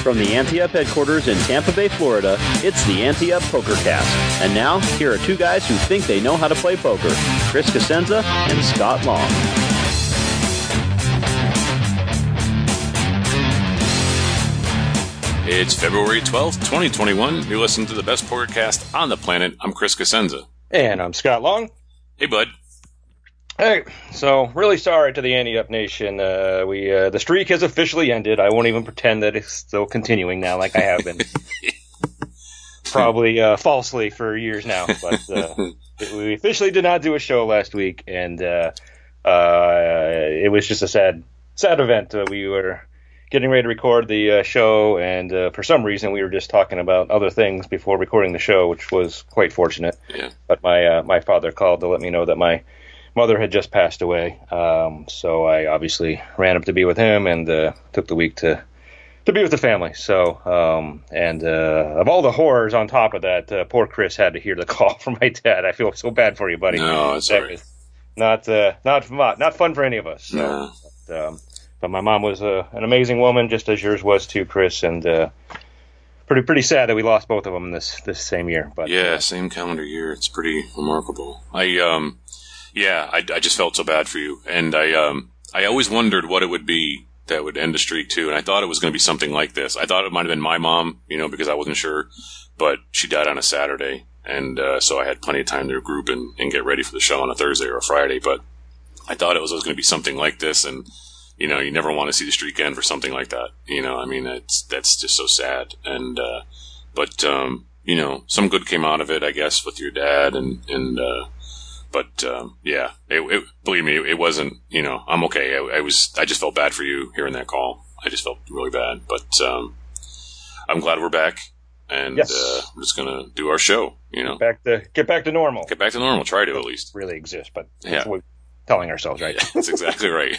From the Ante Up headquarters in Tampa Bay, Florida, it's the Ante Up PokerCast. And now, here are two guys who think they know how to play poker, Chris Cosenza and Scott Long. It's February 12th, 2021. You're listening to the best PokerCast on the planet. I'm Chris Cosenza. And I'm Scott Long. Hey, bud. Hey, so really sorry to the Ante Up Nation. The streak has officially ended. I won't even pretend that it's still continuing now, like I have been. Probably falsely for years now. But we officially did not do a show last week, and it was just a sad event. We were getting ready to record the show, and for some reason we were just talking about other things before recording the show, which was quite fortunate. Yeah. But my father called to let me know that my mother had just passed away, so I obviously ran up to be with him and took the week to be with the family. So, of all the horrors on top of that, poor Chris had to hear the call from my dad. I feel so bad for you, buddy. No, it's all right. Not fun for any of us. So, No. but my mom was an amazing woman, just as yours was too, Chris, and pretty sad that we lost both of them this same year. But yeah, same calendar year. It's pretty remarkable. I just felt so bad for you, and I always wondered what it would be that would end a streak too, and I thought it was going to be something like this. I thought it might have been my mom, because I wasn't sure, but she died on a Saturday, and so I had plenty of time to group and get ready for the show on a Thursday or a Friday, but I thought it was going to be something like this, and you never want to see the streak end for something like that. That's just so sad, and but some good came out of it, I guess, with your dad, But believe me, it wasn't. I'm okay. I just felt bad for you hearing that call. I just felt really bad. But I'm glad we're back, and yes. We're just gonna do our show. Get back to normal. Get back to normal. Try to at least. Really exist, but yeah, that's what we're telling ourselves, right? Yeah, that's exactly right.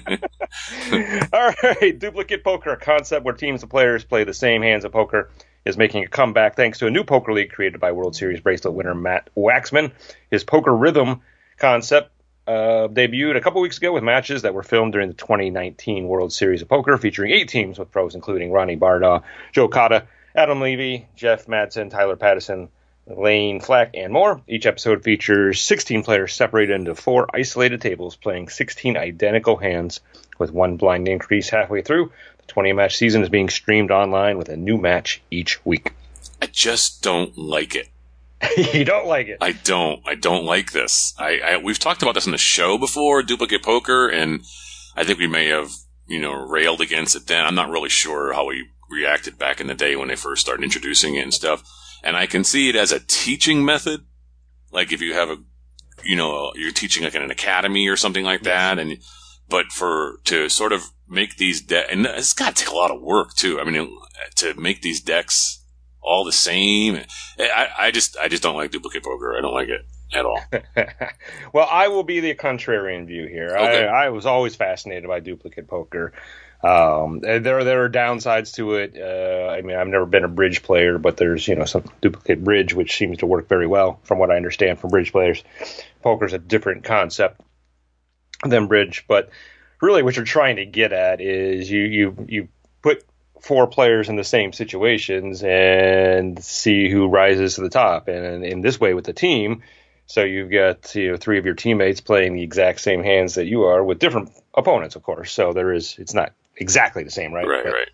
All right, duplicate poker, a concept where teams of players play the same hands of poker, is making a comeback thanks to a new poker league created by World Series bracelet winner Matt Waxman. His Poker Rhythm concept debuted a couple weeks ago with matches that were filmed during the 2019 World Series of Poker, featuring 8 teams with pros including Ronnie Bardaw, Joe Cotta, Adam Levy, Jeff Madsen, Tyler Pattison, Lane Flack, and more. Each episode features 16 players separated into 4 isolated tables playing 16 identical hands with one blind increase halfway through. The 20-match season is being streamed online with a new match each week. I just don't like it. You don't like it? I don't like this. We've talked about this on the show before, duplicate poker, and I think we may have, railed against it then. I'm not really sure how we reacted back in the day when they first started introducing it and stuff. And I can see it as a teaching method. Like if you have you're teaching like in an academy or something like that, but to sort of make these and it's got to take a lot of work too. I mean, to make these decks all the same. I just don't like duplicate poker. I don't like it at all. Well, I will be the contrarian view here. Okay. I was always fascinated by duplicate poker. There are downsides to it. I've never been a bridge player, but there's some duplicate bridge, which seems to work very well from what I understand from bridge players. Poker's a different concept than bridge, but really what you're trying to get at is you put 4 players in the same situations and see who rises to the top. And in this way with the team, so you've got 3 of your teammates playing the exact same hands that you are with different opponents, of course. So it's not exactly the same, right? Right.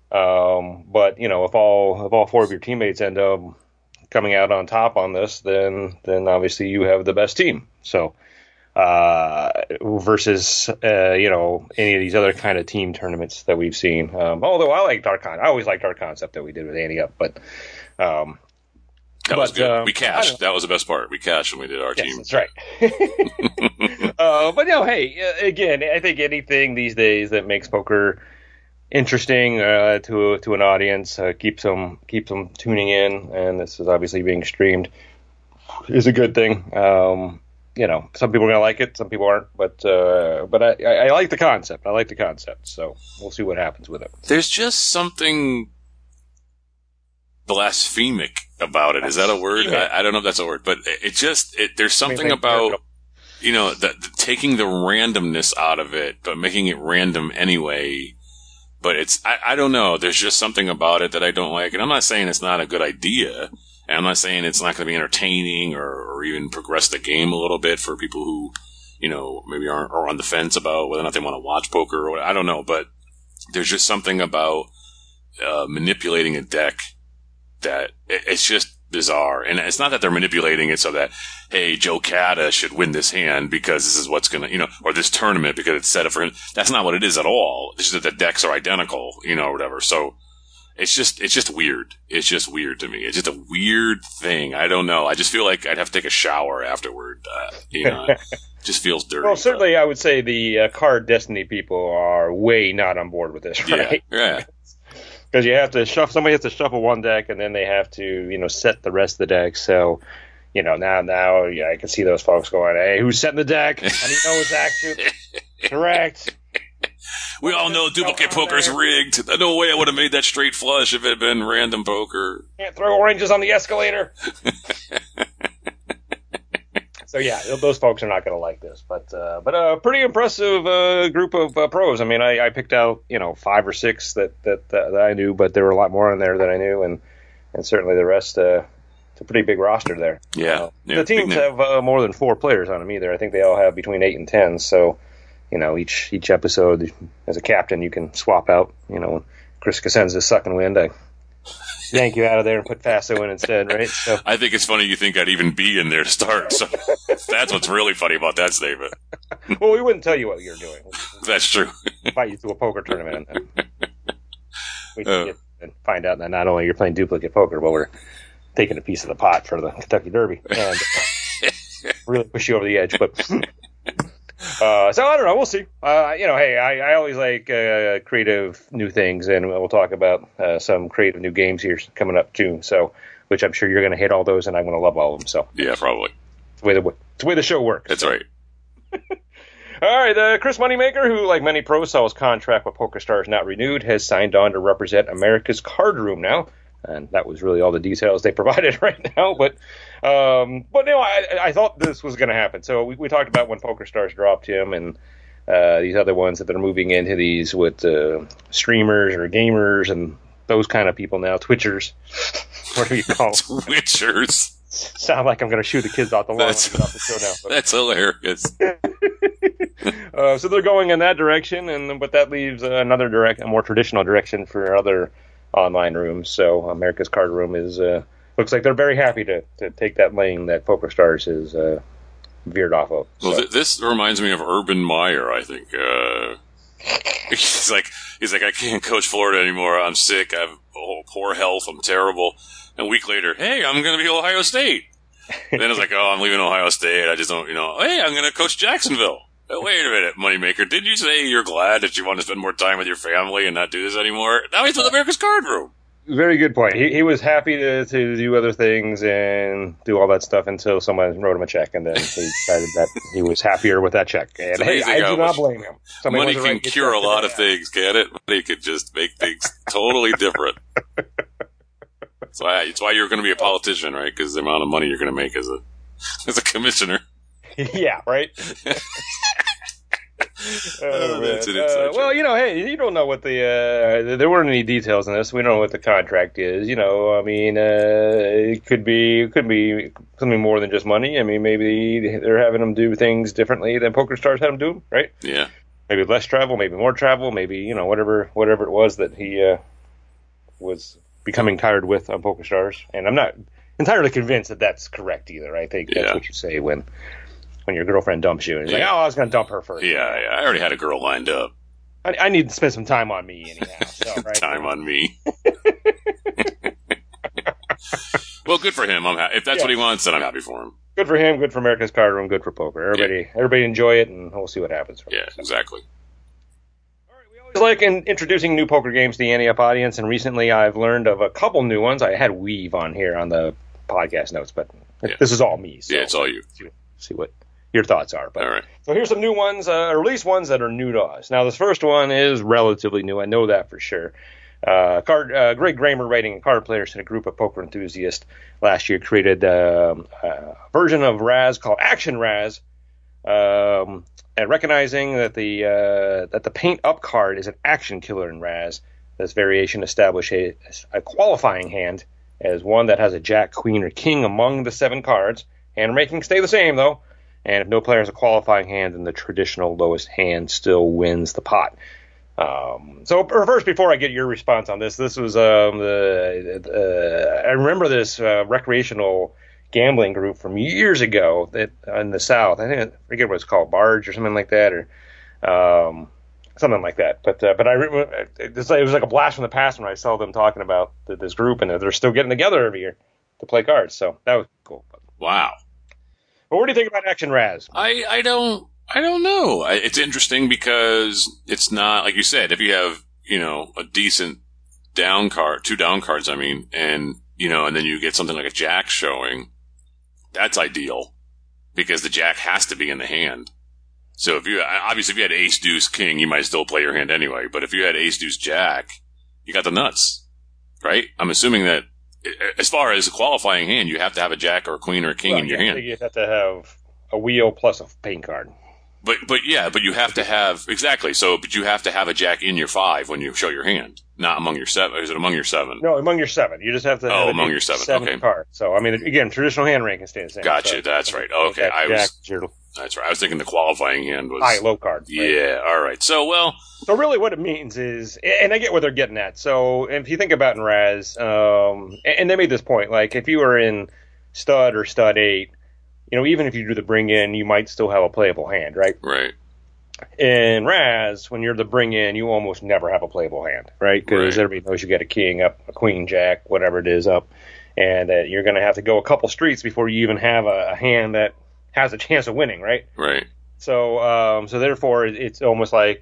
But if all 4 of your teammates end up coming out on top on this, then obviously you have the best team. So versus any of these other kind of team tournaments that we've seen. Although I always liked our concept that we did with Ante Up, but that was good. We cashed. That was the best part. We cashed when we did our team. That's right. But hey, again, I think anything these days that makes poker interesting to an audience keeps them tuning in, and this is obviously being streamed is a good thing. Some people are gonna like it, some people aren't, but I like the concept. So we'll see what happens with it. There's just something blasphemic about it. Is that a word? I don't know if that's a word, but there's something about taking the randomness out of it, but making it random anyway. But I don't know. There's just something about it that I don't like. And I'm not saying it's not a good idea. And I'm not saying it's not going to be entertaining or even progress the game a little bit for people who, maybe are on the fence about whether or not they want to watch poker or I don't know. But there's just something about manipulating a deck that it's just bizarre. And it's not that they're manipulating it so that, hey, Joe Cata should win this hand because this is what's going to, or this tournament because it's set up for him. That's not what it is at all. It's just that the decks are identical, or whatever. So it's just weird. It's just weird to me. It's just a weird thing. I don't know. I just feel like I'd have to take a shower afterward. It just feels dirty. Well, certainly I would say the card Destiny people are way not on board with this, right? Yeah. Because you have to somebody has to shuffle one deck, and then they have to, set the rest of the deck. So, now, I can see those folks going, "Hey, who's setting the deck? How do you know it's actually correct?" We all know duplicate poker's rigged. No way I would have made that straight flush if it had been random poker. Can't throw oranges on the escalator. So yeah, those folks are not going to like this, but a pretty impressive group of pros. I mean, I picked out 5 or 6 that I knew, but there were a lot more in there that I knew, and certainly the rest. It's a pretty big roster there. Yeah, the teams have more than 4 players on them either. I think they all have between 8 and 10. So each episode as a captain you can swap out. Chris Cosenza's sucking wind. I yank you out of there and put Faso in instead, right? So I think it's funny you think I'd even be in there to start. So that's what's really funny about that statement. Well, we wouldn't tell you what you're doing. That's true. Invite you to a poker tournament and we can get and find out that not only you're playing duplicate poker, but we're taking a piece of the pot for the Kentucky Derby and really push you over the edge. But so I don't know. We'll see. Hey, I always like creative new things, and we'll talk about some creative new games here coming up too. So, which I'm sure you're going to hit all those, and I'm going to love all of them. So, yeah, probably. It's the way the show works. That's right. All right, Chris Moneymaker, who, like many pros, saw his contract with PokerStars not renewed, has signed on to represent America's Card Room now. And that was really all the details they provided right now. But I thought this was going to happen. So we talked about when PokerStars dropped him and these other ones that they're moving into these with streamers or gamers and those kind of people now, Twitchers. What do you call them? Twitchers. Sound like I'm going to shoot the kids off the lawn. Off the show now, but. That's hilarious. So they're going in that direction, but that leaves a more traditional direction for other online rooms. So America's Card Room is looks like they're very happy to take that lane that PokerStars has veered off of. Well, so. This reminds me of Urban Meyer. I think he's like I can't coach Florida anymore. I'm sick. I have poor health. I'm terrible. And a week later, hey, I'm going to be Ohio State. And then it's like, oh, I'm leaving Ohio State. I just don't, hey, I'm going to coach Jacksonville. Wait a minute, Moneymaker. Did you say you're glad that you want to spend more time with your family and not do this anymore? Now he's with America's Card Room. Very good point. He was happy to do other things and do all that stuff until someone wrote him a check, and then he decided that he was happier with that check. And hey, I do not blame him. Money can cure a lot of things, can't it? Money can just make things totally different. It's why you're going to be a politician, right? Because the amount of money you're going to make as a commissioner. Yeah, right. That's an inside well, hey, you don't know what there weren't any details in this. We don't know what the contract is. I mean, it could be something more than just money. I mean, maybe they're having them do things differently than PokerStars had them do, right? Yeah. Maybe less travel, maybe more travel, maybe whatever it was that he was becoming tired with on PokerStars. And I'm not entirely convinced that that's correct either. I think that's what you say when your girlfriend dumps you. And you're like, oh, I was going to dump her first. Yeah, I already had a girl lined up. I need to spend some time on me anyhow. So, right? Time on me. Well, good for him. I'm if that's what he wants, then I'm happy for him. Good for him. Good for America's Card Room. Good for poker. Everybody enjoy it, and we'll see what happens. Exactly. All right, we always like introducing new poker games to the Ante Up audience, and recently I've learned of a couple new ones. I had Weave on here on the podcast notes, but this is all me. So it's all you. See what your thoughts are. But, all right. So here's some new ones, or at least ones that are new to us. Now, this first one is relatively new. I know that for sure. Greg Kramer, writing a card players and a group of poker enthusiasts last year, created a version of Raz called Action Raz. And And recognizing that the paint up card is an action killer in Raz, this variation establishes a qualifying hand as one that has a jack, queen, or king among the 7 cards. Hand ranking stay the same, though. And if no player has a qualifying hand, then the traditional lowest hand still wins the pot. So first, before I get your response on this was I remember this recreational gambling group from years ago that in the South. I forget what it's called, Barge or something like that, or something like that. But it was like a blast from the past when I saw them talking about this group, and they're still getting together every year to play cards. So that was cool. Wow. But what do you think about Action Raz? I don't know. It's interesting because it's not, like you said, if you have, a decent down card, 2 down cards, and, and then you get something like a jack showing, that's ideal because the jack has to be in the hand. So if you had ace, deuce, king, you might still play your hand anyway. But if you had ace, deuce, jack, you got the nuts, right? I'm assuming that as far as a qualifying hand, you have to have a jack or a queen or a king in your hand. You have to have a wheel plus a paint card. But you have to have, exactly. So, but you have to have a jack in your 5 when you show your hand, not among your 7. Is it among your 7? No, among your 7. You just have to have among your 7. Okay. Cards. So, again, traditional hand ranking stays the same. Gotcha. So, that's right. Okay. That's right. I was thinking the qualifying hand was high, low card. Yeah. Right? All right. So really what it means is, and I get what they're getting at. So if you think about in Raz, and they made this point, like if you were in stud or stud 8, even if you do the bring in, you might still have a playable hand, right? Right. In Raz, when you're the bring in, you almost never have a playable hand, right? Because everybody knows you got a king up, a queen, jack, whatever it is up, and that you're going to have to go a couple streets before you even have a hand that has a chance of winning, right? Right. So therefore, it's almost like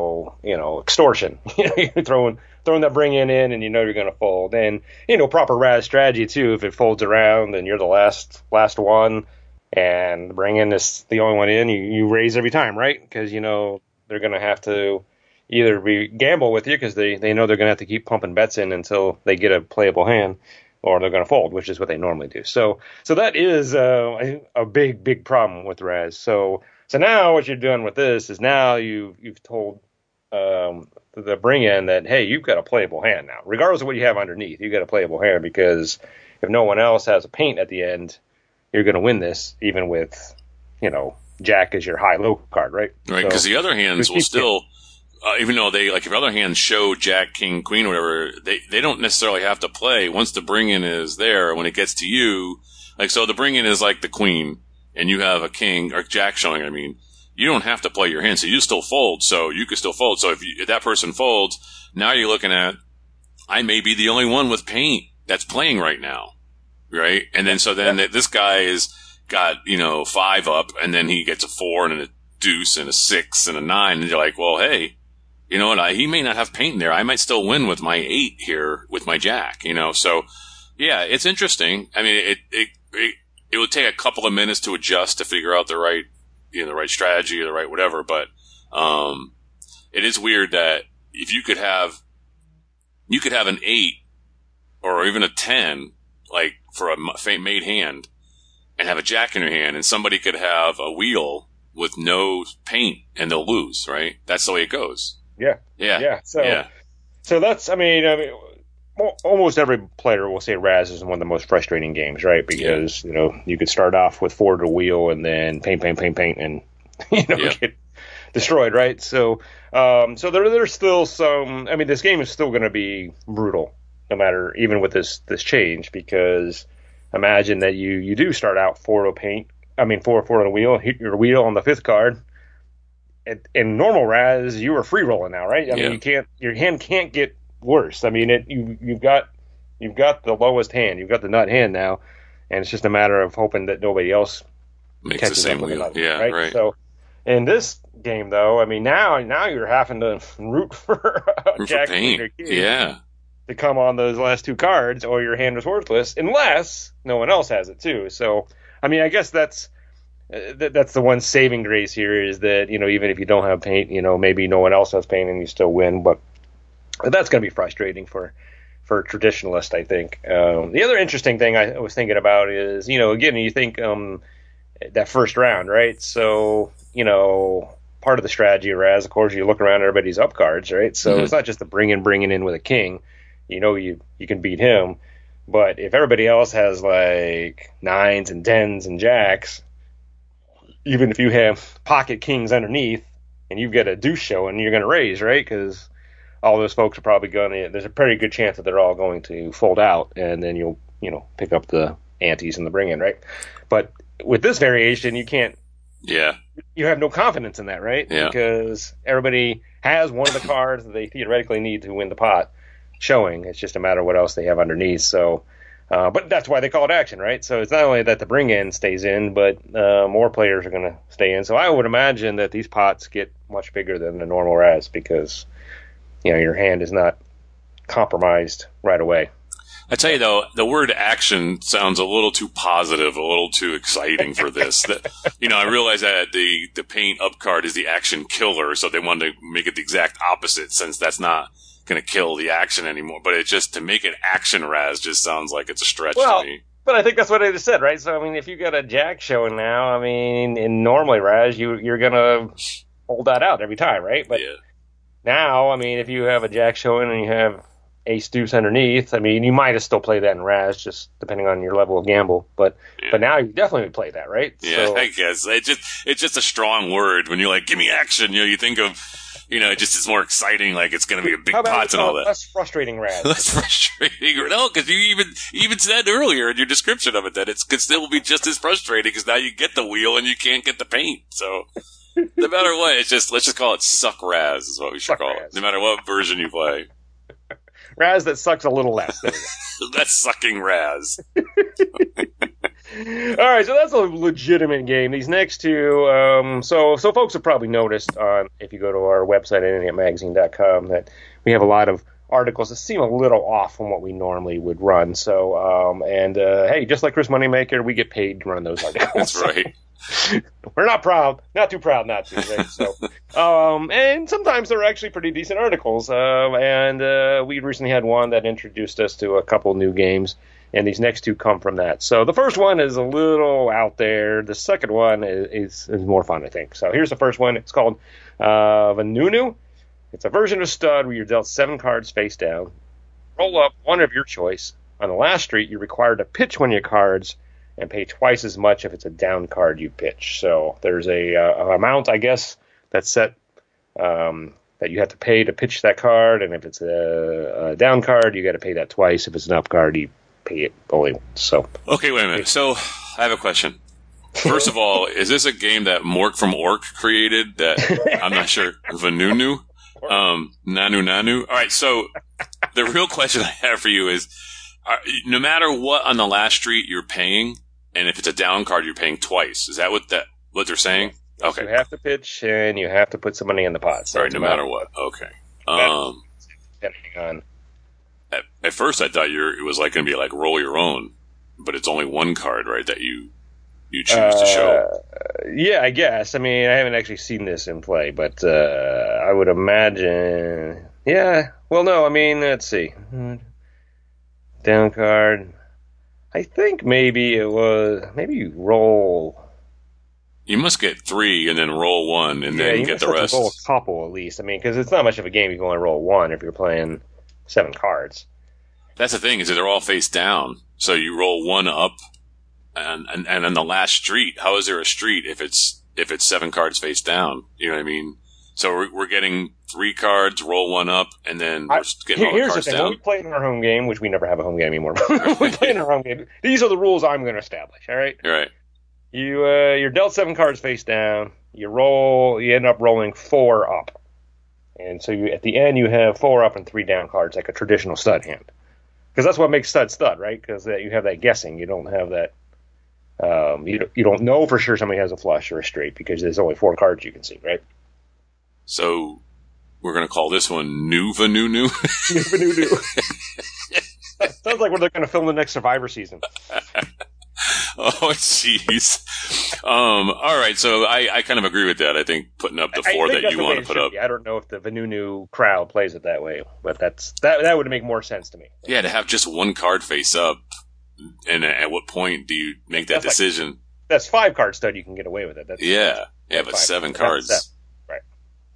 extortion. You're throwing that bring in, and you're going to fold. And proper Raz strategy too. If it folds around, and you're the last one. And bring in is the only one in, you raise every time, right? Because, they're going to have to either gamble with you because they know they're going to have to keep pumping bets in until they get a playable hand, or they're going to fold, which is what they normally do. So that is a big, big problem with Raz. So now what you're doing with this is now you've told the bring in that, hey, you've got a playable hand now. Regardless of what you have underneath, you've got a playable hand because if no one else has a paint at the end, you're going to win this, even with, jack as your high-low card, right? Right, because the other hands will still, even though if other hands show jack, king, queen, whatever, they don't necessarily have to play. Once the bring-in is there, when it gets to you, so the bring-in is like the queen, and you have a king, or jack showing, you don't have to play your hand, so you still fold, so you can still fold. So if that person folds, now you're looking at, I may be the only one with paint that's playing right now. Right? And then, this guy is got, 5 up, and then he gets a 4 and a deuce and a 6 and a 9. And you're like, well, hey, you know what? He may not have paint in there. I might still win with my 8 here with my jack, So, yeah, it's interesting. It would take a couple of minutes to adjust to figure out the right strategy or the right whatever. But, it is weird that if you could have an 8 or even a 10, for a made hand, and have a jack in your hand, and somebody could have a wheel with no paint, and they'll lose, right? That's the way it goes. Yeah. So that's, almost every player will say Raz is one of the most frustrating games, right? Because, you could start off with 4 to the wheel, and then paint, and, get destroyed, right? So there's still some, this game is still going to be brutal. No matter, even with this change, because imagine that you do start out 4 to paint, 4 on the wheel, hit your wheel on the 5th card. In normal Raz, you are free rolling now, right? Your hand can't get worse. You've got the lowest hand, you've got the nut hand now, and it's just a matter of hoping that nobody else makes the same wheel. Right. So in this game, though, now you're having to root for a jack, queen, or king. To come on those last 2 cards, or your hand is worthless, unless no one else has it too. So, I guess that's the one saving grace here is that, even if you don't have paint, maybe no one else has paint and you still win, but that's going to be frustrating for traditionalists, I think. The other interesting thing I was thinking about is, again, you think that first round, right? So, part of the strategy of Raz. Of course, you look around at everybody's up cards, right? So it's not just the bringing in with a king. You can beat him. But if everybody else has like 9s and 10s and jacks, even if you have pocket kings underneath and you've got a deuce showing, you're going to raise, right? Because all those folks are probably there's a pretty good chance that they're all going to fold out, and then you'll, pick up the antes and the bring in, right? But with this variation, you can't. Yeah. You have no confidence in that, right? Yeah. Because everybody has one of the cards that they theoretically need to win the pot showing. It's just a matter of what else they have underneath. So, but that's why they call it action, right? So it's not only that the bring in stays in, but more players are going to stay in. So I would imagine that these pots get much bigger than the normal Raz because, your hand is not compromised right away. I tell you though, the word action sounds a little too positive, a little too exciting for this. I realize that the paint up card is the action killer, so they wanted to make it the exact opposite since that's not going to kill the action anymore. But it just, to make it action Raz just sounds like it's a stretch to me. But I think that's what I just said, right? So, if you got a jack showing now, in normally Raz, you're going to hold that out every time, right? But now, if you have a jack showing and you have ace deuce underneath, you might have still played that in Raz, just depending on your level of gamble. But now you definitely would play that, right? Yeah, so, I guess it's just a strong word when you're like, give me action. You think of, it just is more exciting. Like it's going to be a big pots and all that. Less frustrating Raz. Less frustrating. No, because you even said earlier in your description of it that it could still be just as frustrating because now you get the wheel and you can't get the paint. So no matter what, let's just call it suck Raz is what we should call it. No matter what version you play. Raz that sucks a little less. That's sucking Raz. All right, so that's a legitimate game. These next two, so folks have probably noticed if you go to our website at internetmagazine.com that we have a lot of articles that seem a little off from what we normally would run. So, hey, just like Chris Moneymaker, we get paid to run those articles. That's right. We're not too proud not to. Right? So, and sometimes they're actually pretty decent articles. And we recently had one that introduced us to a couple new games, and these next two come from that. So the first one is a little out there. The second one is more fun, I think. So here's the first one. It's called Vanunu. It's a version of Stud where you're dealt 7 cards face down. Roll up one of your choice. On the last street, you're required to pitch one of your cards and pay twice as much if it's a down card you pitch. So there's a amount, I guess, that's set that you have to pay to pitch that card, and if it's a down card, you got to pay that twice. If it's an up card, you pay it only once. So okay, wait a minute. So I have a question. First of all, is this a game that Mork from Orc created? That I'm not sure. Vanunu, Nanu. All right. So the real question I have for you is, no matter what on the last street you're paying, and if it's a down card, you're paying twice. Is that what they're saying? Okay. You have to pitch and you have to put some money in the pot. So all right, no matter what. Okay. Depending on. At first, I thought it was like going to be like roll your own, but it's only one card, right? That you choose to show. Yeah, I guess. I haven't actually seen this in play, but I would imagine. Yeah. Well, no. Let's see. Down card. I think maybe you roll. You must get 3 and then roll 1 and then get the rest. Roll a couple at least. Because it's not much of a game. You can only roll 1 if you're playing 7 cards. That's the thing, is that they're all face down. So you roll 1 up, and on the last street, how is there a street if it's 7 cards face down? You know what I mean? So we're getting 3 cards, roll 1 up, and then we're getting all the cards down. When we play in our home game, which we never have a home game anymore, but we play in our home game. These are the rules I'm going to establish. All right. All right. You're dealt 7 cards face down. You end up rolling 4 up, and so at the end you have 4 up and 3 down cards, like a traditional stud hand. Because that's what makes stud, right? Because you have that guessing. You don't have that. You don't know for sure somebody has a flush or a straight because there's only 4 cards you can see, right? So we're going to call this one New Vanunu. Sounds like they're going to film the next Survivor season. Oh, jeez. All right, so I kind of agree with that. I think putting up the 4 that you want to put up. I don't know if the Vanunu crowd plays it that way, but that would make more sense to me. Yeah, to have just 1 card face up, and at what point do you make that decision? That's 5 card stud. You can get away with it. But 7 cards. Right.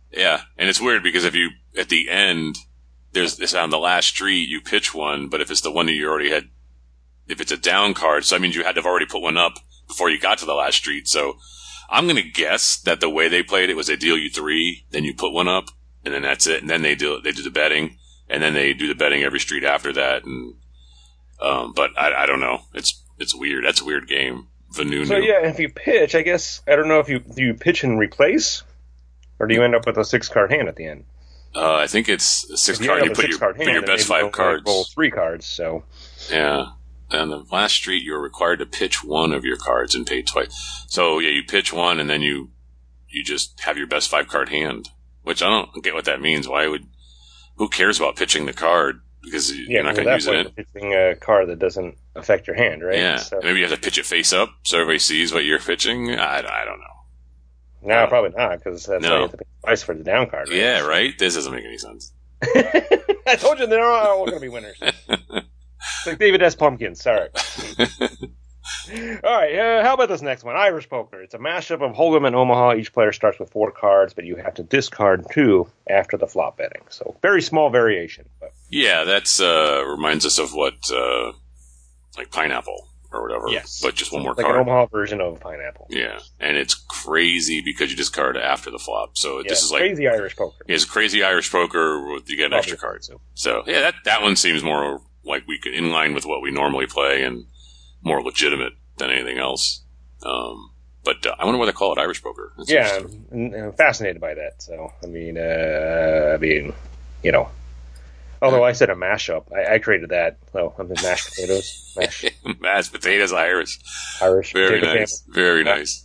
Yeah, and it's weird because if you, at the end, it's on the last street, you pitch one, but if it's the one that you already had, if it's a down card, so that means you had to have already put one up before you got to the last street. So I'm going to guess that the way they played it was they deal you 3, then you put one up, and then that's it. And then they do the betting, and then they do the betting every street after that. And but I don't know. It's weird. That's a weird game. Vanunu. So yeah, if you pitch, I guess I don't know if do you pitch and replace, or do you end up with a 6-card hand at the end? I think it's a 6-card. You put your best 5 cards. Roll 3 cards. So yeah. On the last street, you're required to pitch one of your cards and pay twice. So yeah, you pitch one and then you just have your best 5-card hand, which I don't get what that means. Who cares about pitching the card? Because you're not going to use it. Pitching a card that doesn't affect your hand, right? Yeah. So maybe you have to pitch it face up so everybody sees what you're pitching. I don't know. No, probably not, because that's why you have to pay twice for the down card. Right? Yeah, right? This doesn't make any sense. I told you they're all going to be winners. It's like David S. Pumpkins. Sorry. All right. How about this next one? Irish Poker. It's a mashup of Hold'em and Omaha. Each player starts with 4 cards, but you have to discard 2 after the flop betting. So very small variation. But. Yeah, that's reminds us of what like Pineapple or whatever. Yes. But just one more like card. Like an Omaha version of Pineapple. Yeah, and it's crazy because you discard after the flop. So this is like crazy Irish Poker. It's crazy Irish Poker. You get an extra card. So yeah, that one seems more like we could in line with what we normally play and more legitimate than anything else. But I wonder why they call it Irish Poker. That's I'm fascinated by that. So I mean, you know. Although I said a mashup, I created that. Oh, I'm in mashed potatoes. Mashed potatoes, Irish. Very nice. Family. Very nice.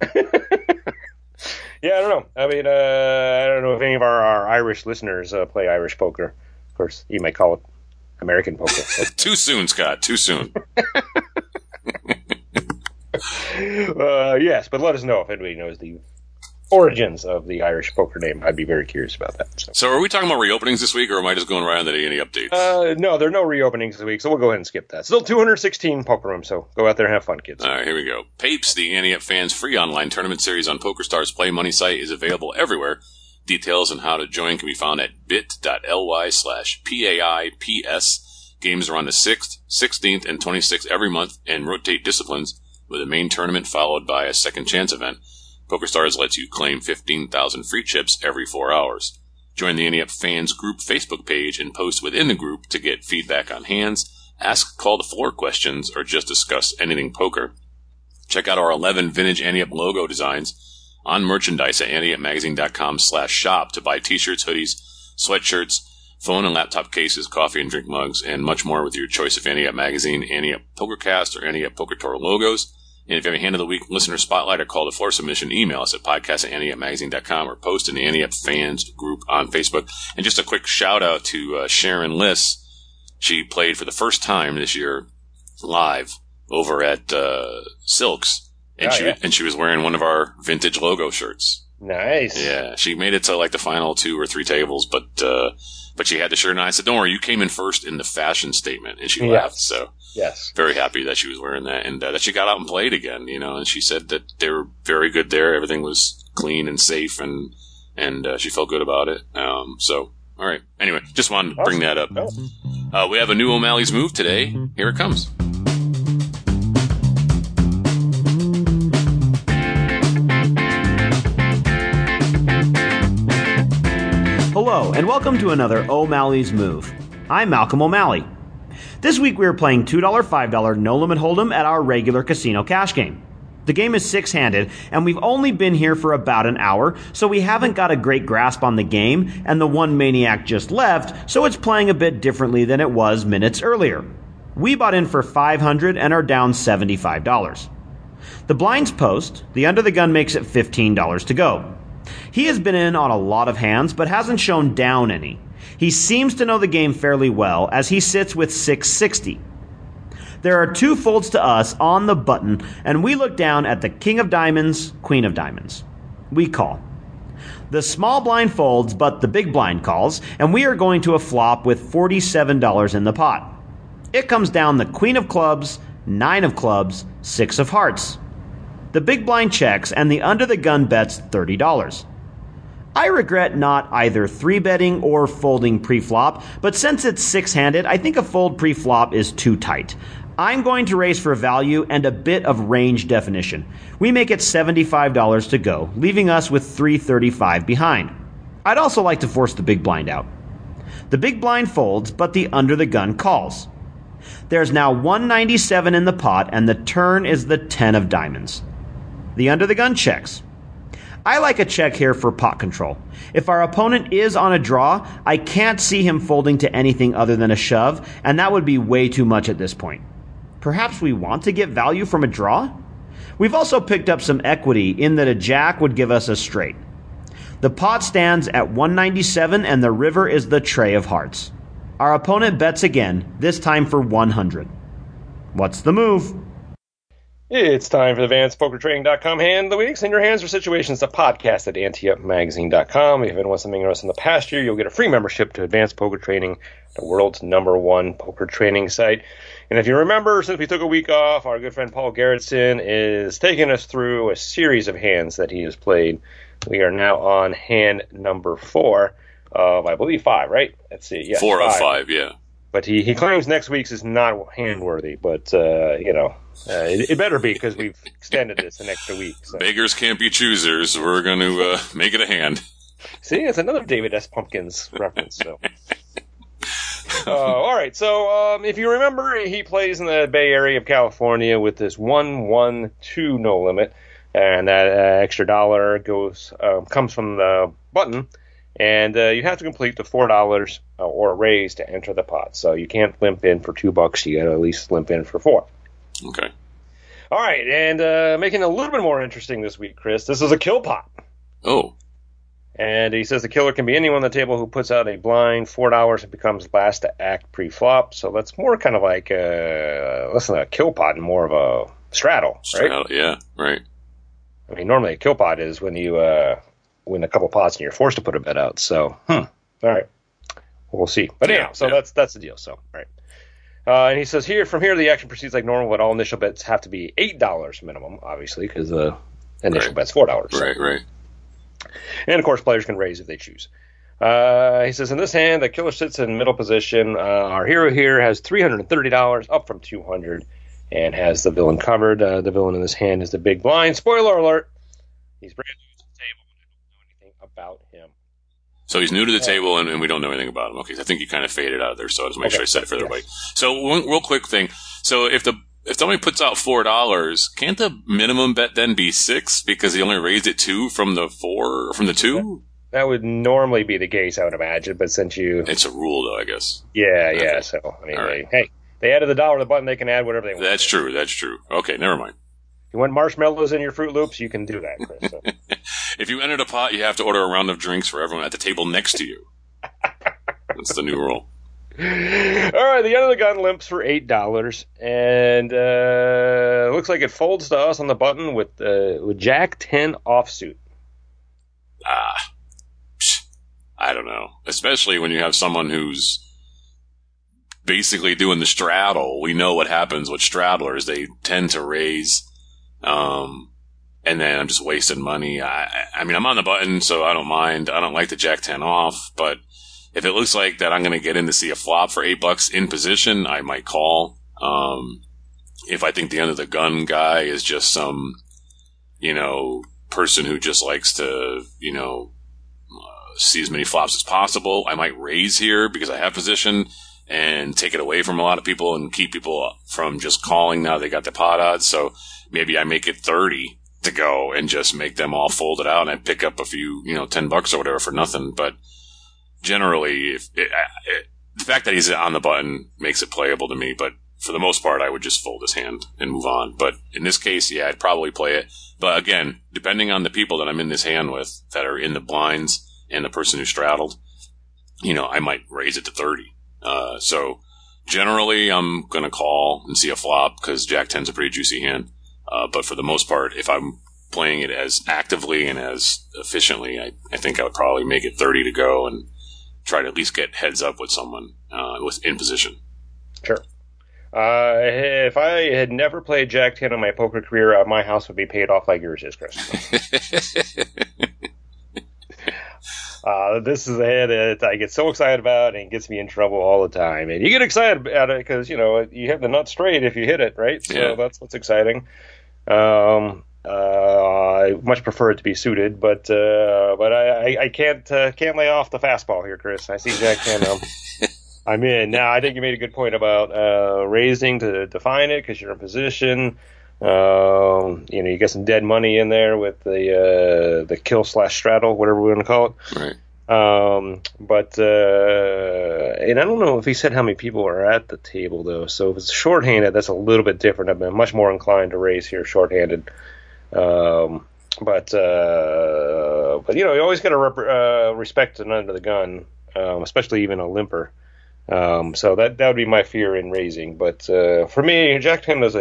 Yeah, I don't know. I mean, I don't know if any of our Irish listeners play Irish poker. Of course, you might call it American poker. Too soon, Scott. Too soon. Yes, but let us know if anybody knows the origins of the Irish poker name. I'd be very curious about that. So are we talking about reopenings this week, or am I just going right on to any updates? No, there are no reopenings this week, so we'll go ahead and skip that. Still 216 poker rooms, so go out there and have fun, kids. All right, here we go. Papes, the Ante Up Fans free online tournament series on PokerStars Play Money site, is available everywhere. Details on how to join can be found at bit.ly/PAIPS. Games are on the 6th, 16th, and 26th every month and rotate disciplines, with a main tournament followed by a second chance event. PokerStars lets you claim 15,000 free chips every 4 hours. Join the Ante Up Fans group Facebook page and post within the group to get feedback on hands, ask call-to-floor questions, or just discuss anything poker. Check out our 11 vintage Ante Up logo designs on merchandise at anteupmagazine.com/shop to buy t-shirts, hoodies, sweatshirts, phone and laptop cases, coffee and drink mugs, and much more with your choice of Ante Up Magazine, Ante Up PokerCast, or Ante Up Poker Tour logos. And if you have a Hand of the Week listener spotlight or call to floor submission, email us at podcast@anteupmagazine.com or post in the Ante Up Fans group on Facebook. And just a quick shout out to Sharon Liss. She played for the first time this year live over at Silks. And she was wearing one of our vintage logo shirts. Nice. Yeah, she made it to like the final 2 or 3 tables, but she had the shirt, and I said, "Don't worry, you came in first in the fashion statement," and she laughed. So yes, very happy that she was wearing that, and that she got out and played again. You know, and she said that they were very good there. Everything was clean and safe, and she felt good about it. So all right. Anyway, just wanted to bring that up. We have a new O'Malley's Move today. Here it comes. Hello, and welcome to another O'Malley's Move. I'm Malcolm O'Malley. This week we are playing $2, $5 No Limit Hold'em at our regular casino cash game. The game is 6-handed, and we've only been here for about an hour, so we haven't got a great grasp on the game, and the one maniac just left, so it's playing a bit differently than it was minutes earlier. We bought in for $500 and are down $75. The blinds post, the under the gun makes it $15 to go. He has been in on a lot of hands, but hasn't shown down any. He seems to know the game fairly well, as he sits with 660. There are 2 folds to us on the button, and we look down at the King of Diamonds, Queen of Diamonds. We call. The small blind folds, but the big blind calls, and we are going to a flop with $47 in the pot. It comes down the Queen of Clubs, 9 of Clubs, 6 of Hearts. The big blind checks, and the under the gun bets $30. I regret not either 3-betting or folding pre-flop, but since it's 6-handed, I think a fold pre-flop is too tight. I'm going to raise for value and a bit of range definition. We make it $75 to go, leaving us with $335 behind. I'd also like to force the big blind out. The big blind folds, but the under the gun calls. There's now 197 in the pot, and the turn is the 10 of diamonds. The under the gun checks. I like a check here for pot control. If our opponent is on a draw, I can't see him folding to anything other than a shove, and that would be way too much at this point. Perhaps we want to get value from a draw? We've also picked up some equity in that a jack would give us a straight. The pot stands at 197 and the river is the tray of hearts. Our opponent bets again, this time for 100. What's the move? It's time for the AdvancedPokerTrading.com Hand of the Weeks. In Your Hands or Situations, a podcast at AnteUpMagazine.com. If anyone wants something else in the past year, you'll get a free membership to Advanced Poker Trading, the world's #1 poker training site. And if you remember, since we took a week off, our good friend Paul Gerritsen is taking us through a series of hands that he has played. We are now on hand number 4 of, I believe, 5, right? Let's see. Yeah, 4 of 5, yeah. But he claims next week's is not hand-worthy, but, it better be because we've extended this an extra week. So. Beggars can't be choosers. We're going to make it a hand. See, it's another David S. Pumpkins reference. So. All right, so if you remember, he plays in the Bay Area of California with this 1-1-2 no limit, and that extra dollar comes from the button. And you have to complete the $4 or a raise to enter the pot. So you can't limp in for $2. You got to at least limp in for 4. Okay. All right, and making it a little bit more interesting this week, Chris, this is a kill pot. Oh. And he says the killer can be anyone on the table who puts out a blind $4 and becomes last to act pre-flop. So that's more kind of like less than a kill pot and more of a straddle, right? Straddle, yeah, right. I mean, normally a kill pot is when you win a couple pots and you're forced to put a bet out. So, all right, we'll see. But anyhow, that's the deal. So, all right. And he says from here, the action proceeds like normal, but all initial bets have to be $8 minimum, obviously, because the initial bet's $4. So. Right. And, of course, players can raise if they choose. He says, in this hand, the killer sits in middle position. Our hero here has $330, up from $200, and has the villain covered. The villain in this hand is the big blind. Spoiler alert, he's brand new to the table, and I don't know anything about him. So he's new to the table, and we don't know anything about him. Okay, so I think you kind of faded out of there, so I'll just make sure I said it for everybody. So one real quick thing. So if somebody puts out $4, can't the minimum bet then be $6 because he only raised it 2 from the 4 from the 2? That would normally be the case, I would imagine, but since it's a rule, though, I guess. Yeah. Okay. So I mean, Right. they added the $1 to the button. They can add whatever they want. That's true. Okay, never mind. You want marshmallows in your Fruit Loops? You can do that, Chris. So. If you entered a pot, you have to order a round of drinks for everyone at the table next to you. That's the new rule. All right, the under the gun limps for $8, and looks like it folds to us on the button with Jack 10 offsuit. I don't know. Especially when you have someone who's basically doing the straddle. We know what happens with straddlers. They tend to raise, and then I'm just wasting money. I mean, I'm on the button, so I don't mind. I don't like the Jack 10 off, but if it looks like that I'm going to get in to see a flop for $8 in position, I might call. If I think the under the gun guy is just some, person who just likes to, see as many flops as possible, I might raise here because I have position and take it away from a lot of people and keep people from just calling now they got the pot odds. So maybe I make it 30 to go and just make them all fold it out and I pick up a few, $10 or whatever for nothing. But generally, the fact that he's on the button makes it playable to me. But for the most part, I would just fold his hand and move on. But in this case, yeah, I'd probably play it. But again, depending on the people that I'm in this hand with that are in the blinds and the person who straddled, I might raise it to 30. So generally, I'm going to call and see a flop because Jack 10's a pretty juicy hand. But for the most part, if I'm playing it as actively and as efficiently, I think I would probably make it 30 to go and try to at least get heads up with someone in position. Sure. If I had never played Jack 10 in my poker career, my house would be paid off like yours is, Chris. This is the hand that I get so excited about and gets me in trouble all the time. And you get excited about it because, you know, you have the nut straight if you hit it, right? So that's what's exciting. I much prefer it to be suited, but I can't lay off the fastball here, Chris. I see Jack 10 now. I'm in. Now, I think you made a good point about raising to define it because you're in position. You know, you get some dead money in there with the kill/straddle, whatever we want to call it. Right. And I don't know if he said how many people are at the table though. So if it's shorthanded, that's a little bit different. I've been much more inclined to raise here shorthanded. But you know, you always got to respect an under the gun, especially even a limper. So that would be my fear in raising. But for me, Jack 10 is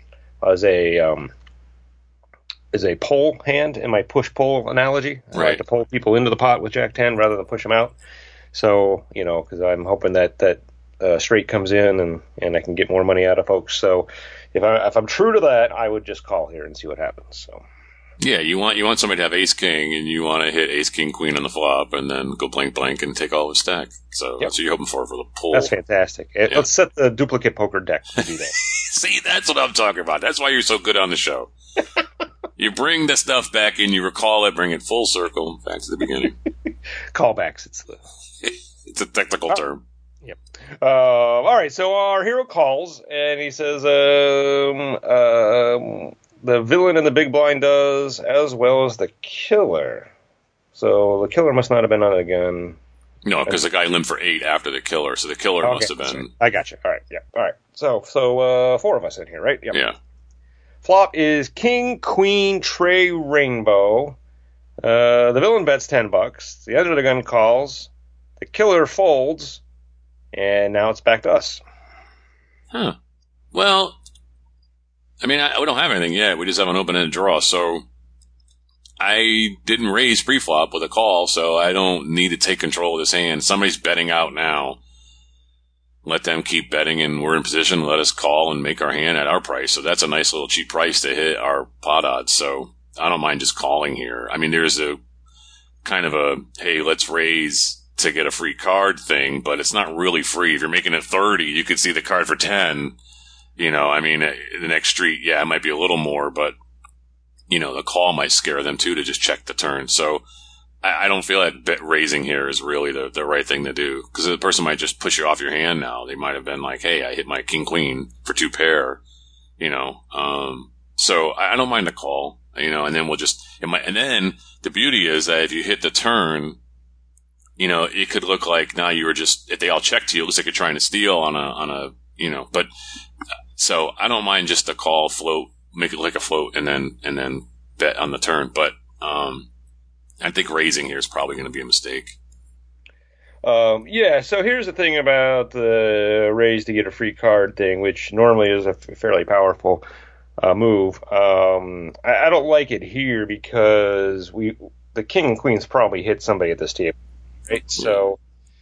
a pull hand in my push-pull analogy. I like to pull people into the pot with Jack 10 rather than push them out. So, you know, because I'm hoping that straight comes in and I can get more money out of folks. So if I'm true to that, I would just call here and see what happens. So. Yeah, you want somebody to have ace king, and you want to hit ace king queen on the flop, and then go blank blank and take all the stack. So that's what you're hoping for the pull. That's fantastic. Yeah. Let's set the duplicate poker deck to do that. See, that's what I'm talking about. That's why you're so good on the show. You bring the stuff back in, you recall it, bring it full circle back to the beginning. Callbacks. It's a technical term. Yep. All right. So our hero calls, and he says, the villain in the big blind does, as well as the killer. So the killer must not have been on it again. No, because the guy limped for 8 after the killer, so the killer must have been. Sorry. I got you. All right. Yeah. All right. So 4 of us in here, right? Yep. Yeah. Flop is king, queen, tray, rainbow. The villain bets $10. The under the gun calls. The killer folds. And now it's back to us. Huh. Well, I mean, we don't have anything yet. We just have an open-ended draw. So I didn't raise pre-flop with a call, so I don't need to take control of this hand. Somebody's betting out now. Let them keep betting, and we're in position. Let us call and make our hand at our price. So that's a nice little cheap price to hit our pot odds. So I don't mind just calling here. I mean, there's a kind of a, hey, let's raise to get a free card thing, but it's not really free. If you're making it 30, you could see the card for 10. You know, I mean, the next street, yeah, it might be a little more, but, you know, the call might scare them too to just check the turn. So I don't feel like bet raising here is really the right thing to do, because the person might just push you off your hand now. They might have been like, hey, I hit my king queen for 2 pair, you know. So I don't mind the call, you know, and then we'll just, and then the beauty is that if you hit the turn, you know, it could look like now you were just, if they all check to you, it looks like you're trying to steal on a, you know, but so I don't mind just a call, float, make it like a float, and then bet on the turn. But I think raising here is probably going to be a mistake. Yeah, so here's the thing about the raise to get a free card thing, which normally is a fairly powerful move. I don't like it here because the king and queens probably hit somebody at this table, right? So,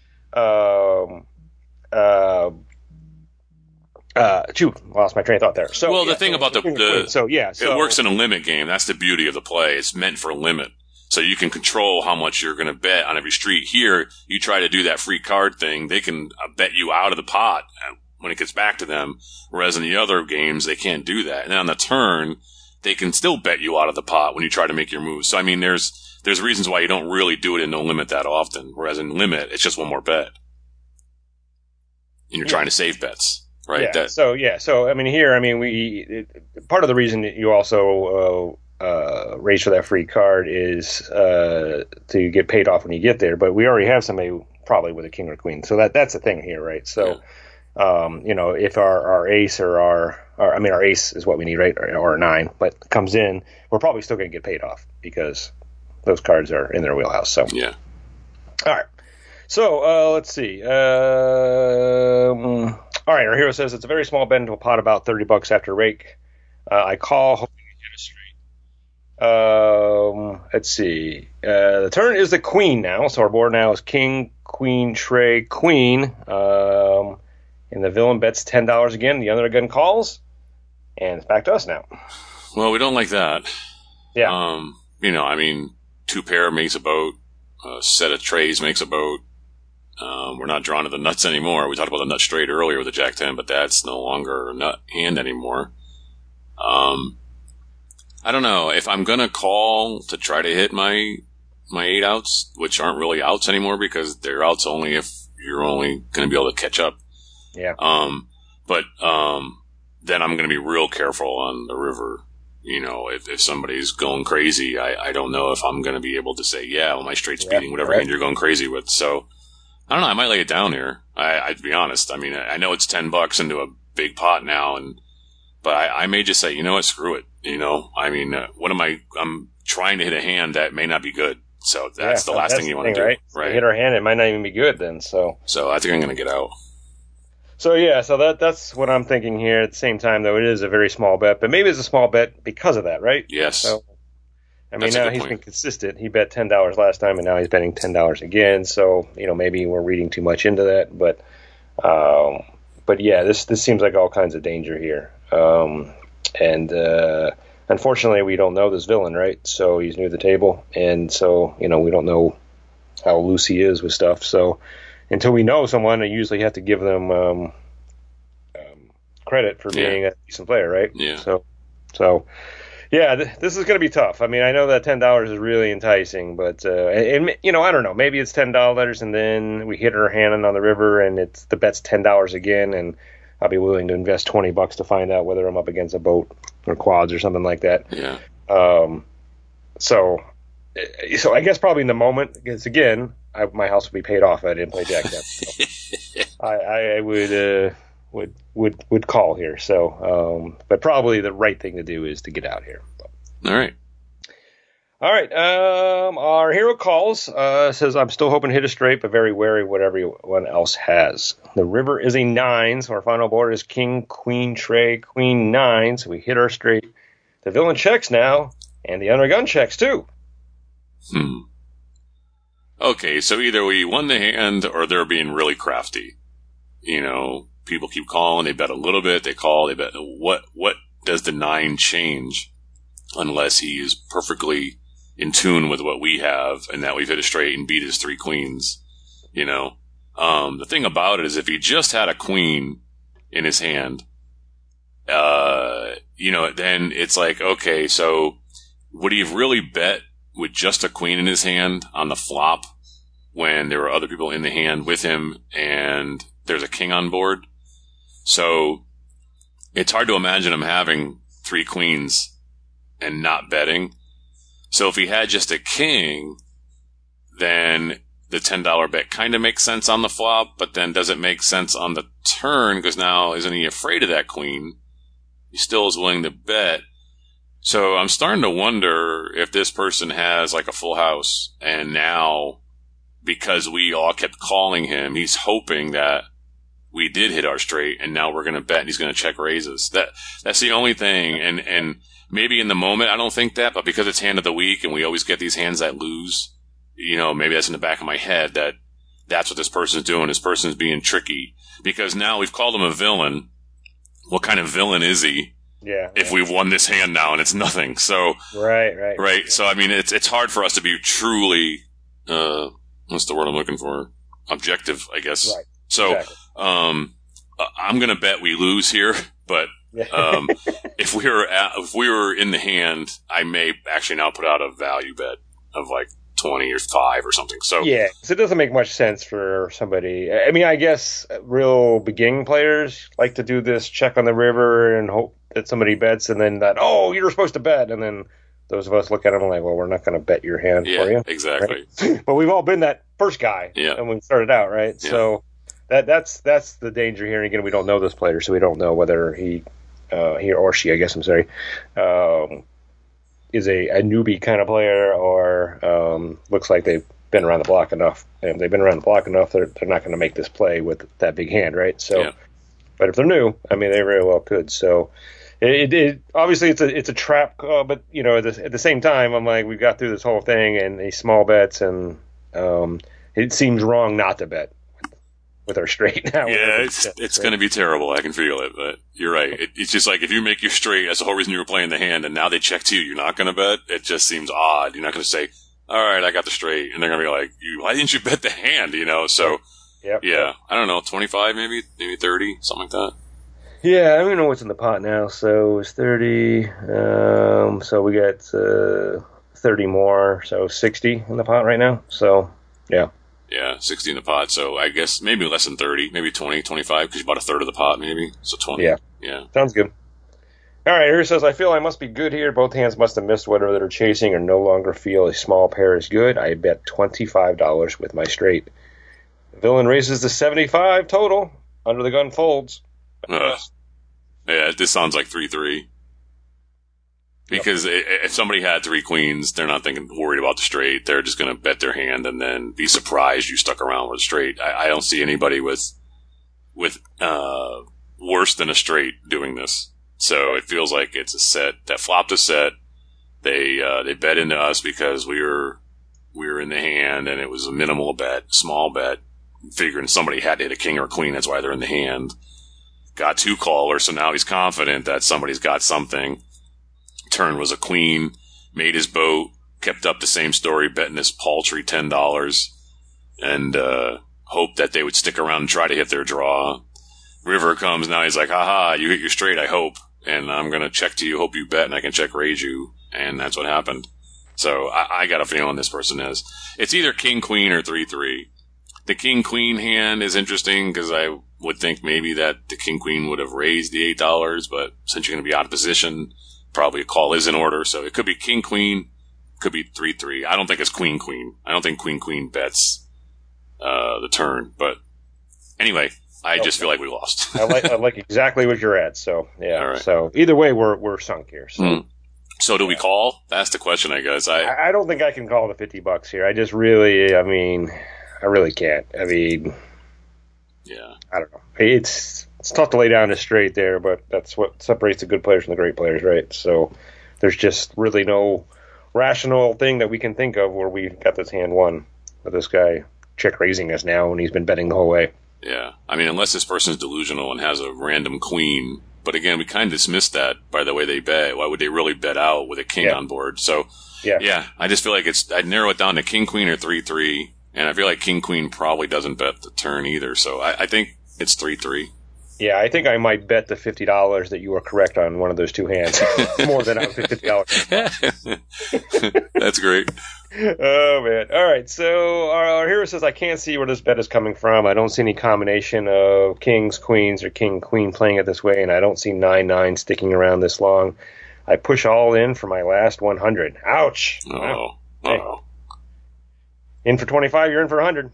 lost my train of thought there. So, well, the thing about it works in a limit game. That's the beauty of the play. It's meant for a limit. So you can control how much you're going to bet on every street. Here, you try to do that free card thing, they can bet you out of the pot when it gets back to them, whereas in the other games, they can't do that. And then on the turn, they can still bet you out of the pot when you try to make your move. So, I mean, there's reasons why you don't really do it in no limit that often, whereas in limit, it's just one more bet. And you're trying to save bets, right? Yeah. So, I mean, here, I mean, part of the reason that you also raise for that free card is to get paid off when you get there, but we already have somebody probably with a king or queen, so that's the thing here, right? So, you know, if our ace or our ace is what we need, right, or a 9, but comes in, we're probably still going to get paid off because those cards are in their wheelhouse. So yeah. All right. So let's see. All right. Our hero says it's a very small bet into a pot, about $30 after rake. I call, hoping to get a straight. Let's see. The turn is the queen now. So our board now is king, queen, tray, queen. And the villain bets $10 again. The under gun calls, and it's back to us now. Well, we don't like that. Yeah. You know, I mean, 2 pair makes a boat. a set of trays makes a boat. We're not drawn to the nuts anymore. We talked about the nut straight earlier with the Jack 10, but that's no longer a nut hand anymore. I don't know if I'm going to call to try to hit my 8 outs, which aren't really outs anymore because they're outs only if you're only going to be able to catch up. Yeah. But then I'm going to be real careful on the river. You know, if somebody's going crazy, I don't know if I'm going to be able to say, yeah, well, my straight's beating whatever hand you're going crazy with. So, I don't know. I might lay it down here. I'd be honest. I mean, I know it's $10 into a big pot now, but I may just say, you know what, screw it. You know, I mean, I'm trying to hit a hand that may not be good. So that's the last thing you want to do. Right? So hit our hand, it might not even be good then. So I think I'm going to get out. So yeah, that's what I'm thinking here. At the same time, though, it is a very small bet, but maybe it's a small bet because of that, right? Yes. So, I mean, now he's been consistent. He bet $10 last time, and now he's betting $10 again. So maybe we're reading too much into that, but yeah, this seems like all kinds of danger here. And unfortunately, we don't know this villain, right? So he's near the table, and so we don't know how loose he is with stuff. So until we know someone, I usually have to give them credit for being a decent player, right? Yeah. So yeah, this is going to be tough. I mean, I know that $10 is really enticing, but I don't know. Maybe it's $10, and then we hit our hand on the river, and the bet's $10 again, and I'll be willing to invest $20 to find out whether I'm up against a boat or quads or something like that. Yeah. So I guess probably in the moment, because again, my house would be paid off if I didn't play Jack 10. So I would call here. So, but probably the right thing to do is to get out here. All right. Our hero calls, says, I'm still hoping to hit a straight, but very wary of what everyone else has. The river is a 9, so our final board is king, queen, tray, queen, 9, so we hit our straight. The villain checks now, and the undergun checks too. Okay, so either we won the hand, or they're being really crafty. People keep calling, they bet a little bit, they call, they bet. What does the 9 change unless he is perfectly in tune with what we have and that we've hit a straight and beat his 3 queens? The thing about it is if he just had a queen in his hand, then it's like, okay, so would he have really bet with just a queen in his hand on the flop when there were other people in the hand with him and there's a king on board? So it's hard to imagine him having 3 queens and not betting. So if he had just a king, then the $10 bet kind of makes sense on the flop, but then doesn't make sense on the turn because now isn't he afraid of that queen? He still is willing to bet. So I'm starting to wonder if this person has like a full house, and now because we all kept calling him, he's hoping that we did hit our straight, and now we're going to bet and he's going to check raises. That's the only thing. And maybe in the moment I don't think that, but because it's hand of the week and we always get these hands that lose, maybe that's in the back of my head that's what this person's doing. This person's being tricky because now we've called him a villain. What kind of villain is he? Yeah. If we've won this hand now and it's nothing. So Right. Yeah. So I mean, it's hard for us to be truly what's the word I'm looking for? Objective, I guess. Right. So exactly. I'm going to bet we lose here, but if we were in the hand, I may actually now put out a value bet of like 20 or 5 or something. So yeah, so it doesn't make much sense for somebody. I mean, I guess real beginning players like to do this check on the river and hope that somebody bets, and then you're supposed to bet, and then those of us look at them like, well, we're not going to bet your hand for you. Exactly. Right? But we've all been that first guy when we started out, right? Yeah. So that's the danger here. And again, we don't know this player, so we don't know whether he or she, I guess I'm sorry, is a newbie kind of player or looks like they've been around the block enough. And if they've been around the block enough, they're not going to make this play with that big hand, right? So, but if they're new, I mean, they very well could. So it obviously it's a trap, but at the same time, I'm like, we got through this whole thing and these small bets, and it seems wrong not to bet with our straight now. Yeah, it's going to be terrible. I can feel it, but you're right. It's just like if you make your straight, that's the whole reason you were playing the hand, and now they check to you, you're not going to bet. It just seems odd. You're not going to say, all right, I got the straight. And they're going to be like, why didn't you bet the hand, So, yeah, I don't know, 25 maybe 30, something like that. Yeah, I don't know what's in the pot now. So it's 30. So we got 30 more. So 60 in the pot right now. So, yeah. Yeah, 60 in the pot. So I guess maybe less than 30, maybe 20, 25, because you bought a third of the pot maybe. So 20. Yeah. Sounds good. All right, here it says, I feel I must be good here. Both hands must have missed whatever they're chasing or no longer feel a small pair is good. I bet $25 with my straight. The villain raises to 75 total. Under the gun folds. Yeah, this sounds like 3-3. Because if somebody had 3 queens, they're not worried about the straight. They're just going to bet their hand and then be surprised you stuck around with a straight. I don't see anybody with worse than a straight doing this. So it feels like it's a set that flopped a set. They bet into us because we were in the hand and it was a minimal bet, small bet, figuring somebody had to hit a king or a queen. That's why they're in the hand. Got 2 callers, so now he's confident that somebody's got something. Turn was a queen, made his boat, kept up the same story, betting this paltry $10, and hoped that they would stick around and try to hit their draw. River comes, now he's like, haha, you hit your straight, I hope, and I'm going to check to you, hope you bet, and I can check raise you, and that's what happened. So I got a feeling this person is. It's either king, queen, or 3-3. The king-queen hand is interesting because I would think maybe that the king-queen would have raised the $8, but since you're going to be out of position, probably a call is in order. So it could be king-queen, could be 3-3. I don't think it's queen-queen. I don't think queen-queen bets the turn. But anyway, I just feel like we lost. I like exactly what you're at. So, yeah. All right. So either way, we're sunk here. So. So do we call? That's the question, I guess. I don't think I can call the $50 here. I just really, I really can't. Yeah. I don't know. It's tough to lay down a straight there, but that's what separates the good players from the great players, right? So there's just really no rational thing that we can think of where we got this hand won with this guy check raising us now and he's been betting the whole way. Yeah. Unless this person's delusional and has a random queen. But again, we kind of dismissed that by the way they bet. Why would they really bet out with a king on board? So, yeah, I just feel like I'd narrow it down to king, queen, or 3-3. And I feel like king, queen probably doesn't bet the turn either. So I think it's 3-3. Yeah, I think I might bet the $50 that you were correct on one of those 2 hands more than I would $50. That's great. Oh, man. All right, so our hero says, I can't see where this bet is coming from. I don't see any combination of kings, queens, or king-queen playing it this way, and I don't see 9-9 sticking around this long. I push all in for my last 100. Ouch. Oh. Hey. In for 25, you're in for 100.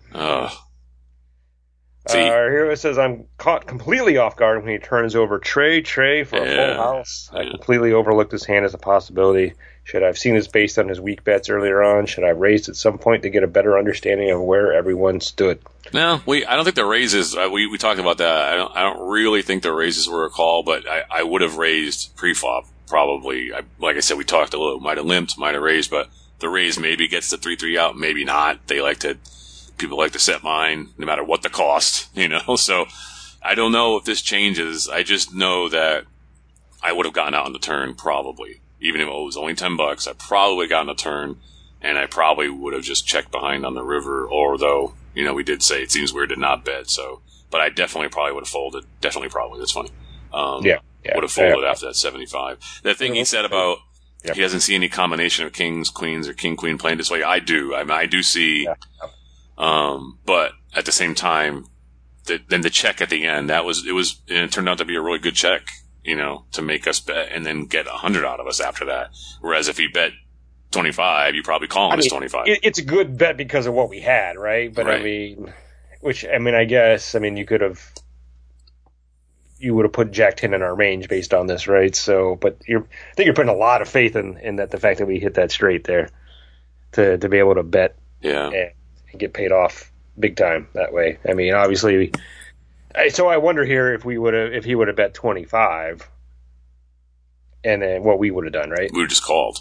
Our hero says, I'm caught completely off guard when he turns over Trey for a full house. I completely overlooked his hand as a possibility. Should I have seen this based on his weak bets earlier on? Should I have raised at some point to get a better understanding of where everyone stood? No, I don't think the raises, we talked about that. I don't really think the raises were a call, but I would have raised pre-flop probably. Like I said, we talked a little, might have limped, might have raised, but the raise maybe gets the 3-3 out, maybe not. People like to set mine no matter what the cost, So I don't know if this changes. I just know that I would have gotten out on the turn probably. Even if it was only $10, I probably would have gotten a turn, and I probably would have just checked behind on the river, although, we did say it seems weird to not bet, so. But I definitely probably would have folded. Definitely probably. That's funny. Would have folded after that 75. That thing he said about he doesn't see any combination of kings, queens, or king-queen playing this way. I do. I do see. Yeah. But at the same time, then the check at the end, it turned out to be a really good check, to make us bet and then get 100 out of us after that. Whereas if he bet 25, you probably call him as 25. It's a good bet because of what we had, right? But right. I guess you would have put Jack 10 in our range based on this, right? So, but I think you're putting a lot of faith in that, the fact that we hit that straight there to be able to bet. Yeah. And get paid off big time that way. Obviously, so I wonder here if he would have bet 25, and then what we would have done, right? We would have just called.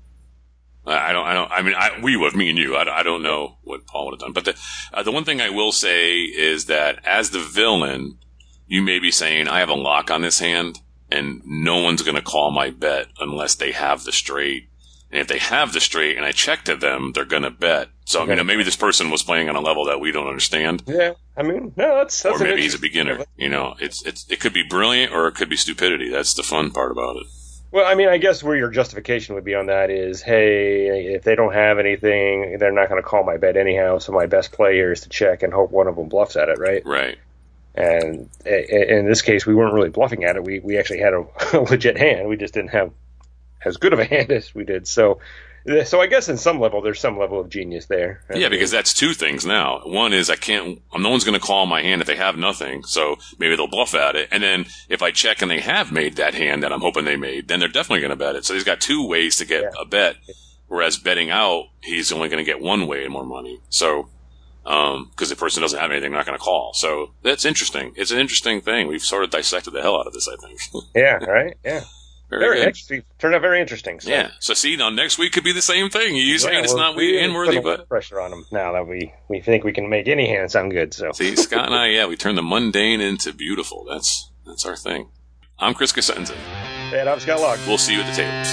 We would, me and you. I don't know what Paul would have done. But the one thing I will say is that as the villain, you may be saying, I have a lock on this hand, and no one's going to call my bet unless they have the straight. And if they have the straight and I check to them, they're going to bet. So, maybe this person was playing on a level that we don't understand. Yeah. I mean, no, that's or maybe he's a beginner. It could be brilliant or it could be stupidity. That's the fun part about it. Well, I mean, I guess where your justification would be on that is, hey, if they don't have anything, they're not going to call my bet anyhow, so my best player is to check and hope one of them bluffs at it, right? Right. And in this case, we weren't really bluffing at it. We actually had a legit hand. We just didn't have as good of a hand as we did. So I guess in some level, there's some level of genius there. Yeah, because that's two things now. One is no one's going to call my hand if they have nothing, so maybe they'll bluff at it. And then if I check and they have made that hand that I'm hoping they made, then they're definitely going to bet it. So he's got two ways to get a bet, whereas betting out, he's only going to get one way and more money. So, because the person doesn't have anything, they're not going to call. So that's interesting. It's an interesting thing. We've sort of dissected the hell out of this, I think. Yeah, right? Yeah. Very interesting. Turned out very interesting. So. Yeah. So see, now next week could be the same thing. You're saying it's not hand-worthy, but pressure on them now that we think we can make any hand sound good. So see, Scott and I, we turn the mundane into beautiful. That's our thing. I'm Chris Cosenza. And I'm Scott Locke. We'll see you at the table.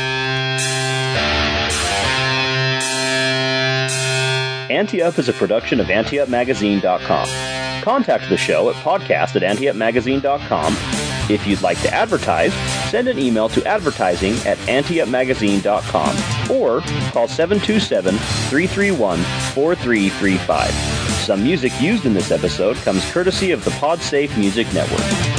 Ante Up is a production of AnteUpMagazine.com. Contact the show at podcast@AnteUpMagazine.com. If you'd like to advertise, send an email to advertising@AnteUpMagazine.com or call 727-331-4335. Some music used in this episode comes courtesy of the PodSafe Music Network.